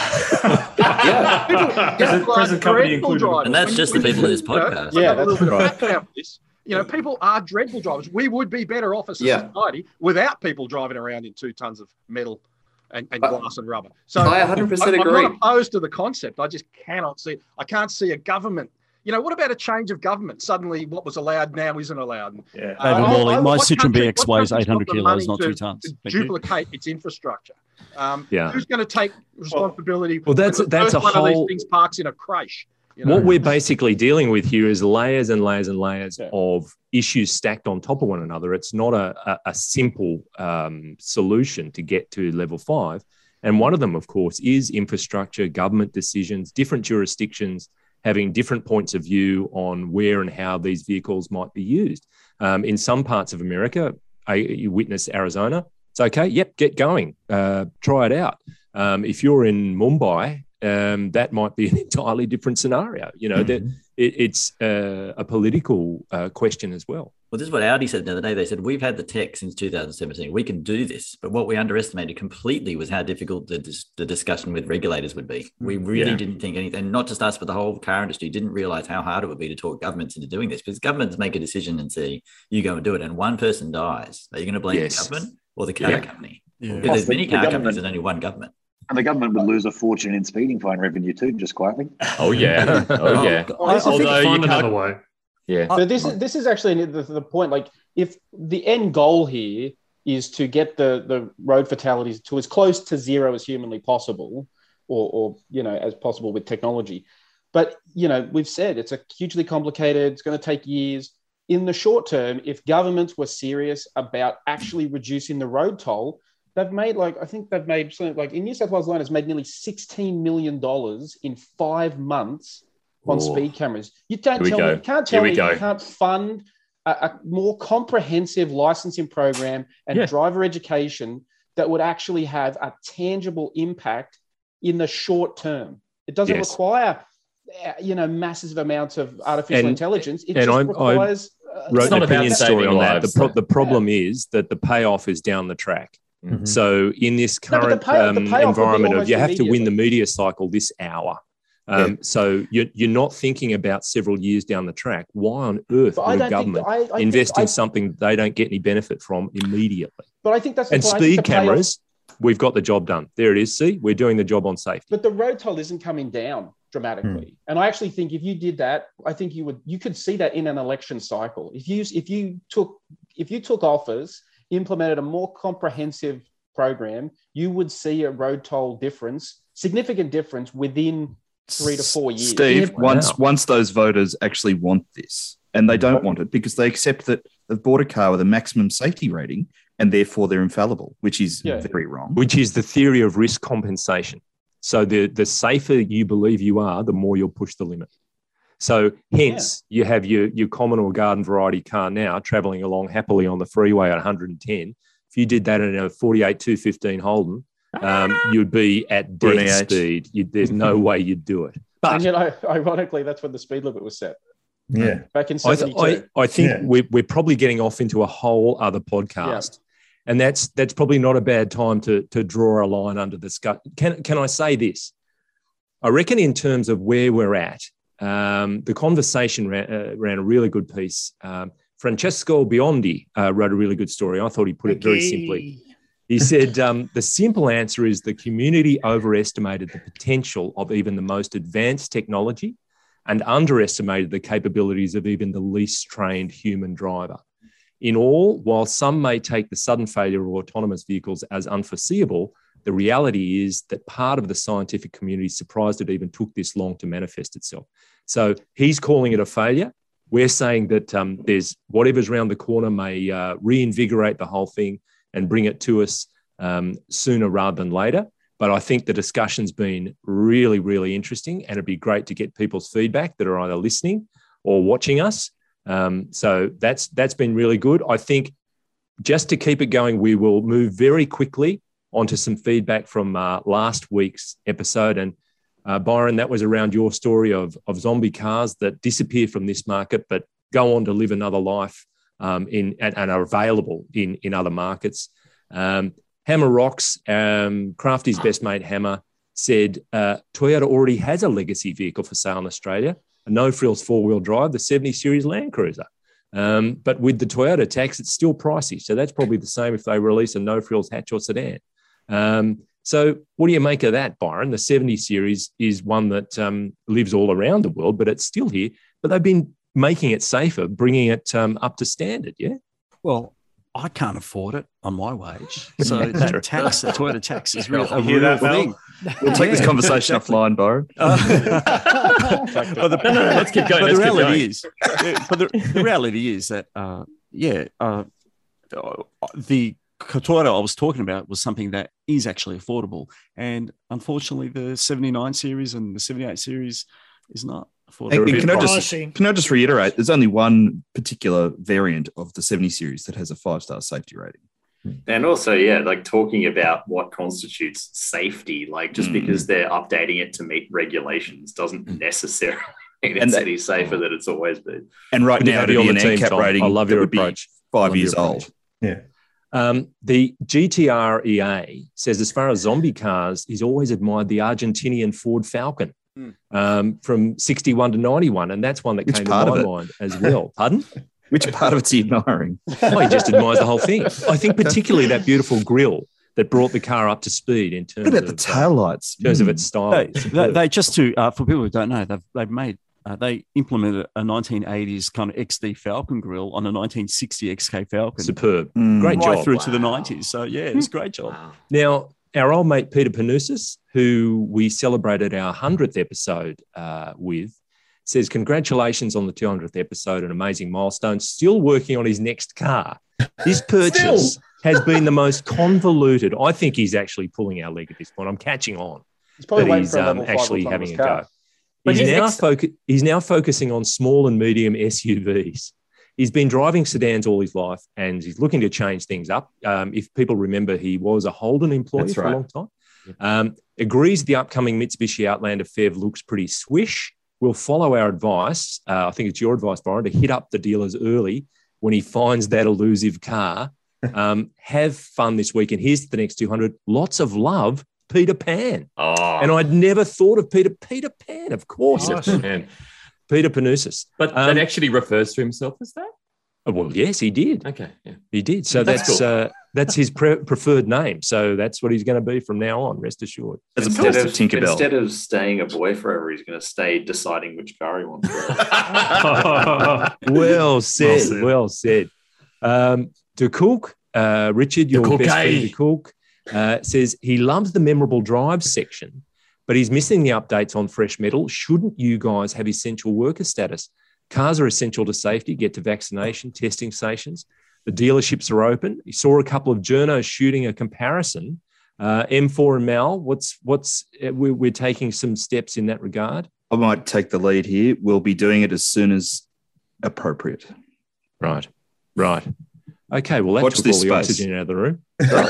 Present company included. And that's just the people in this podcast. That's right. People are dreadful drivers. We would be better off as a society without people driving around in 2 tons of metal and glass and rubber. So I 100% agree. I'm not opposed to the concept. I just cannot see it. I can't see a government. What about a change of government? Suddenly what was allowed now isn't allowed. David Morley, my Citroen BX weighs 800 kilos, not 2 tons. Duplicate its infrastructure. Who's going to take responsibility for that's a one whole... of these things parks in a creche? What we're basically dealing with here is layers and layers and layers of issues stacked on top of one another. It's not a simple solution to get to level 5. And one of them, of course, is infrastructure, government decisions, different jurisdictions having different points of view on where and how these vehicles might be used. In some parts of America, you witness Arizona, it's okay, get going, try it out. If you're in Mumbai, that might be an entirely different scenario. It's a political question as well. Well, this is what Audi said the other day. They said, we've had the tech since 2017. We can do this. But what we underestimated completely was how difficult the discussion with regulators would be. We really didn't think anything, not just us, but the whole car industry didn't realize how hard it would be to talk governments into doing this. Because governments make a decision and say, you go and do it, and one person dies. Are you going to blame the government or the car company? Because there's many car companies and only one government. And the government would lose a fortune in speeding fine revenue too, just quietly. Oh, yeah. Although you find another way. Yeah. But this is actually the point. Like, if the end goal here is to get the road fatalities to as close to zero as humanly possible, or as possible with technology. But, we've said it's a hugely complicated, it's going to take years. In the short term, if governments were serious about actually reducing the road toll, they've made in New South Wales alone, has made nearly $16 million in 5 months on speed cameras. You can't tell me you can't fund a more comprehensive licensing program and driver education that would actually have a tangible impact in the short term. It doesn't require, massive amounts of artificial intelligence. It just requires. Wrote an opinion story on that. The problem is that the payoff is down the track. Mm-hmm. So in this current environment of you have to win the media cycle this hour. So you're not thinking about several years down the track. Why on earth would a government invest in something they don't get any benefit from immediately? But I think that's and speed cameras. We've got the job done. There it is. See, we're doing the job on safety. But the road toll isn't coming down dramatically. And I actually think if you did that, I think you could see that in an election cycle. If you took office, implemented a more comprehensive program, you would see a road toll significant difference within 3 to 4 years. Steve, once those voters actually want this, and they don't want it because they accept that they've bought a car with a maximum safety rating and therefore they're infallible, which is very wrong. Which is the theory of risk compensation. So the safer you believe you are, the more you'll push the limit. So hence you have your common or garden variety car now traveling along happily on the freeway at 110. If you did that in a 48 215 Holden, you'd be at death speed. There's no way you'd do it. But ironically, that's when the speed limit was set. Yeah, back in 72. I think we're probably getting off into a whole other podcast, and that's probably not a bad time to draw a line under the sky. Can I say this? I reckon in terms of where we're at, the conversation ran a really good piece. Francesco Biondi wrote a really good story. I thought he put it very simply. He said, the simple answer is the community overestimated the potential of even the most advanced technology and underestimated the capabilities of even the least trained human driver. In all, while some may take the sudden failure of autonomous vehicles as unforeseeable, the reality is that part of the scientific community is surprised it even took this long to manifest itself. So he's calling it a failure. We're saying that there's whatever's around the corner may reinvigorate the whole thing and bring it to us sooner rather than later. But I think the discussion's been really, really interesting, and it'd be great to get people's feedback that are either listening or watching us. So that's been really good. I think just to keep it going, we will move very quickly onto some feedback from last week's episode. And Byron, that was around your story of zombie cars that disappear from this market but go on to live another life and are available in other markets. Hammer Rocks, Crafty's best mate Hammer, said Toyota already has a legacy vehicle for sale in Australia, a no-frills four-wheel drive, the 70 Series Land Cruiser. But with the Toyota tax, it's still pricey. So that's probably the same if they release a no-frills hatch or sedan. So what do you make of that, Byron? The 70 Series is one that lives all around the world, but it's still here. But they've been making it safer, bringing it up to standard, yeah? Well, I can't afford it on my wage. So that tax, the Toyota tax is a real thing. We'll take this conversation offline, Byron. Let's keep going. But the reality is that, the Toyota I was talking about was something that is actually affordable. And unfortunately, the 79 Series and the 78 Series is not. Can I just reiterate? There's only one particular variant of the 70 Series that has a 5-star safety rating. And also, like talking about what constitutes safety, like just because they're updating it to meet regulations doesn't necessarily mean it's any safer than it's always been. And right now, to be an NCAP rating, I love your approach. 5 years old. Yeah. The GTR EA says, as far as zombie cars, he's always admired the Argentinian Ford Falcon. From 61 to 91, and that's one that came to my mind as well. Pardon? Which part of it's admiring? Oh, he just admires the whole thing. I think particularly that beautiful grille that brought the car up to speed in terms of the taillights, in terms of its style. They just to for people who don't know, they implemented a 1980s kind of XD Falcon grille on a 1960 XK Falcon. Superb, great job through to the 90s. So it's a great job. Now, our old mate Peter Panousis who we celebrated our 100th episode with, says, congratulations on the 200th episode, an amazing milestone. Still working on his next car. This purchase has been the most convoluted. I think he's actually pulling our leg at this point. I'm catching on. He's probably waiting for he's a level 5 actually having a car. go. But he's now focusing on small and medium SUVs. He's been driving sedans all his life, and he's looking to change things up. If people remember, he was a Holden employee for a long time. Agrees the upcoming Mitsubishi Outlander PHEV looks pretty swish. We'll follow our advice. I think it's your advice, Byron, to hit up the dealers early when he finds that elusive car. Have fun this weekend. Here's the next 200. Lots of love, Peter Pan. Oh. And I'd never thought of Peter Pan, of course. Peter Panousis. But that actually refers to himself as that? Well, yes, he did. Okay, yeah. He did. So that's cool. That's his preferred name. So that's what he's going to be from now on, rest assured. Instead of staying a boy forever, he's going to stay deciding which car he wants. Well said. De Cook, Richard, your best friend De Cook, says he loves the memorable drive section, but he's missing the updates on fresh metal. Shouldn't you guys have essential worker status? Cars are essential to safety, get to vaccination, testing stations. The dealerships are open. He saw a couple of journos shooting a comparison. M4 and Mal, we're taking some steps in that regard. I might take the lead here. We'll be doing it as soon as appropriate. Right. Okay, well, that Watch took this all the space. oxygen out of the room.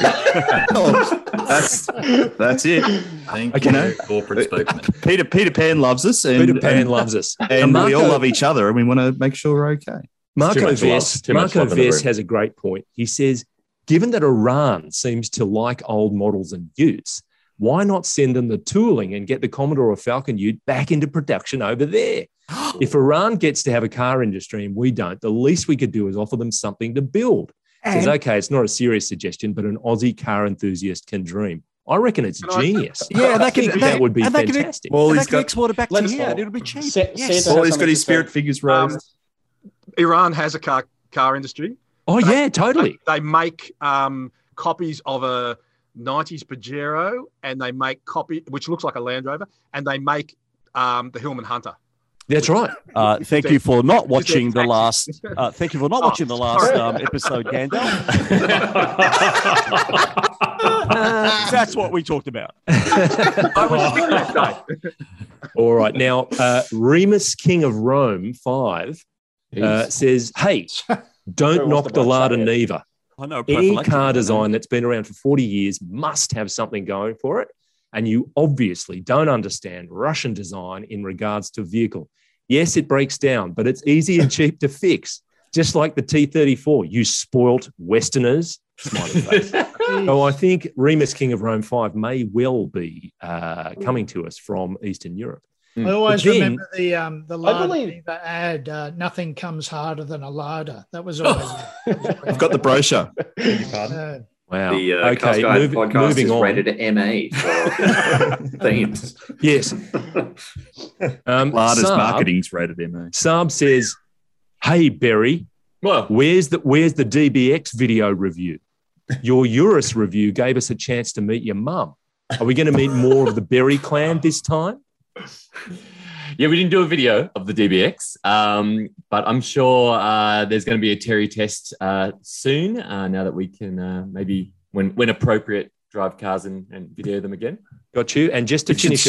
That's it. Thank you, corporate spokesman. Peter Pan loves us. Peter Pan loves us. And we all love each other, and we want to make sure we're okay. Marco Vess has a great point. He says, given that Iran seems to like old models and utes, why not send them the tooling and get the Commodore or Falcon ute back into production over there? If Iran gets to have a car industry and we don't, the least we could do is offer them something to build. Says, okay, it's not a serious suggestion, but an Aussie car enthusiast can dream. I reckon it's genius. That would be fantastic. He's got export it back to here. It'll be cheap. He's got his spirit figures raised. Iran has a car industry. Oh, yeah, totally. They make copies of a 90s Pajero, and they make which looks like a Land Rover, and they make the Hillman Hunter. That's right. Thank you for not watching the last. Thank you for not watching the last episode, Gandalf. That's what we talked about. I was sick that day. All right, now Remus, King of Rome 5, says, "Hey, don't knock the Lada Neva. I know any car design that's been around for 40 years must have something going for it. And you obviously don't understand Russian design in regards to vehicle. Yes, it breaks down, but it's easy and cheap to fix. Just like the T-34, you spoilt Westerners." Smiley face. So I think Remus, King of Rome 5 may well be coming to us from Eastern Europe. I always remember the Lada ad, nothing comes harder than a Lada. That was always... I've got the brochure. Wow. The podcast moving is rated MA for themes. Yes. Lada's marketing's rated MA. Saab says, "Hey, Berry, where's the DBX video review? Your Urus review gave us a chance to meet your mum. Are we going to meet more of the Berry clan this time?" Yeah, we didn't do a video of the DBX, but I'm sure there's going to be a Terry test soon. Now that we can maybe, when appropriate, drive cars and video them again. Got you. And just to finish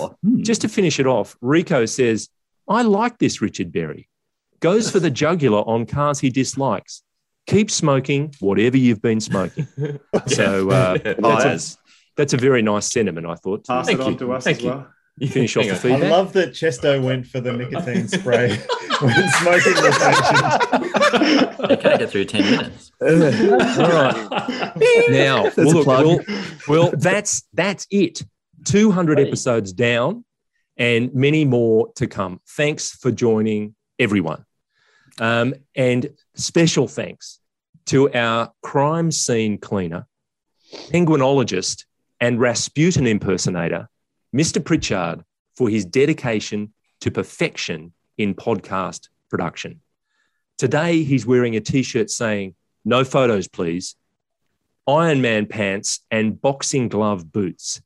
it off, Rico says, "I like this Richard Berry. Goes for the jugular on cars he dislikes. Keep smoking whatever you've been smoking." So that's a very nice sentiment, I thought. Pass it on to us as well. You finish off the feedback. I love that Chesto went for the nicotine spray when smoking was mentioned. You can't get through 10 minutes. All right. Now, well, that's it. 200 episodes down and many more to come. Thanks for joining, everyone. And special thanks to our crime scene cleaner, penguinologist, and Rasputin impersonator, Mr. Pritchard, for his dedication to perfection in podcast production. Today, he's wearing a T-shirt saying, "No photos, please," Iron Man pants and boxing glove boots.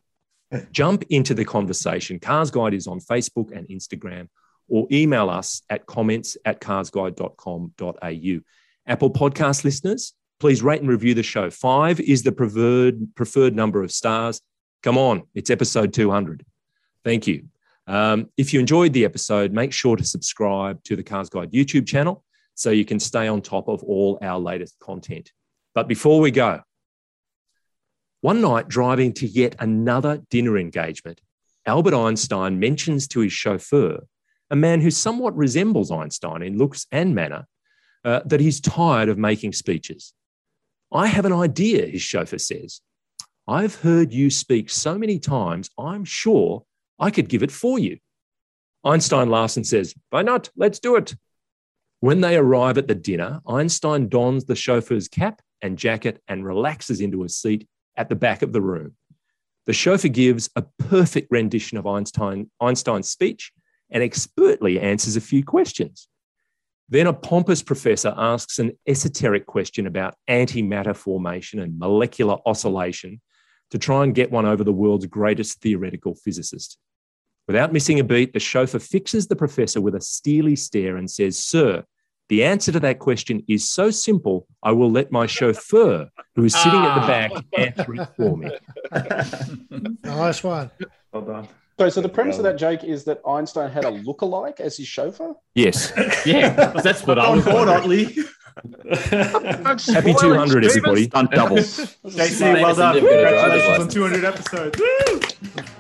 Jump into the conversation. Cars Guide is on Facebook and Instagram, or email us at comments@carsguide.com.au. Apple Podcast listeners, please rate and review the show. 5 is the preferred number of stars. Come on, it's episode 200. Thank you. If you enjoyed the episode, make sure to subscribe to the Cars Guide YouTube channel so you can stay on top of all our latest content. But before we go, one night driving to yet another dinner engagement, Albert Einstein mentions to his chauffeur, a man who somewhat resembles Einstein in looks and manner, that he's tired of making speeches. I have an idea, his chauffeur says. I've heard you speak so many times, I'm sure I could give it for you. Einstein laughs and says, why not? Let's do it. When they arrive at the dinner, Einstein dons the chauffeur's cap and jacket and relaxes into a seat at the back of the room. The chauffeur gives a perfect rendition of Einstein's speech and expertly answers a few questions. Then a pompous professor asks an esoteric question about antimatter formation and molecular oscillation to try and get one over the world's greatest theoretical physicist. Without missing a beat, the chauffeur fixes the professor with a steely stare and says, sir, the answer to that question is so simple, I will let my chauffeur, who is sitting at the back, answer it for me. Nice one. Well done. So the premise of that joke is that Einstein had a lookalike as his chauffeur? Yes. Yeah, that's what I was board, Otley. Happy 200, everybody. Stunt double. JC, well done. Congratulations on 200 episodes. Woo!